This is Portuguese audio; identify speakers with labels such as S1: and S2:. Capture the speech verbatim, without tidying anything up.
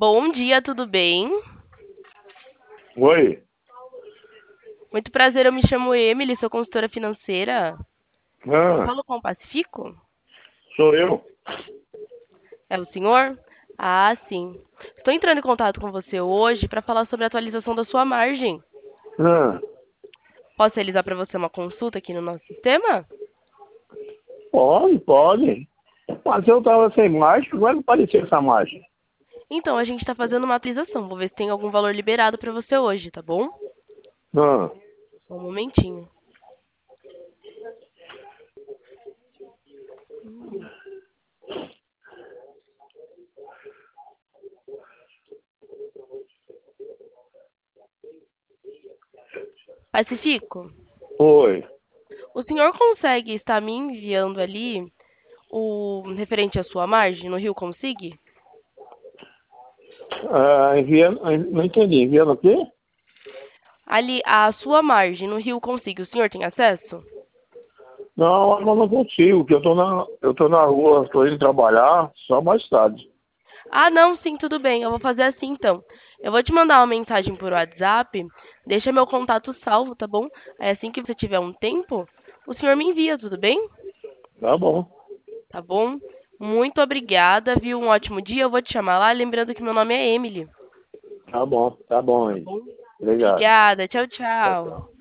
S1: Bom dia, tudo bem?
S2: Oi.
S1: Muito prazer, eu me chamo Emily, sou consultora financeira. Eu
S2: Ah,
S1: falo com o Pacífico?
S2: sou eu.
S1: É o senhor? Ah, sim. Estou entrando em contato com você hoje para falar sobre a atualização da sua margem.
S2: Ah,
S1: Posso realizar para você uma consulta aqui no nosso sistema?
S2: pode, pode. Mas eu tava sem margem, como é que apareceu essa margem?
S1: Então, a gente está fazendo uma atualização. Vou ver se tem algum valor liberado para você hoje, tá bom?
S2: Ah,
S1: Só um momentinho. Pacífico,
S2: oi.
S1: o senhor consegue estar me enviando ali o referente à sua margem no Rio Consig?
S2: Ah, enviando, não entendi. Enviando o quê?
S1: Ali, a sua margem no Rio Consig, o senhor tem acesso?
S2: Não, eu não consigo, porque eu tô na, eu tô na rua, tô indo trabalhar só mais tarde.
S1: Ah, não, sim, tudo bem. Eu vou fazer assim então. Eu vou te mandar uma mensagem por WhatsApp. Deixa meu contato salvo, tá bom? Aí assim que você tiver um tempo, o senhor me envia, tudo bem?
S2: Tá bom,
S1: Tá bom? Muito obrigada, viu? Um ótimo dia. Eu vou te chamar lá, lembrando que meu nome é Emily.
S2: tá bom, tá bom
S1: Tá
S2: aí.
S1: bom?
S2: Obrigado.
S1: Obrigada. Tchau,
S2: Tchau,
S1: tchau.
S2: tchau.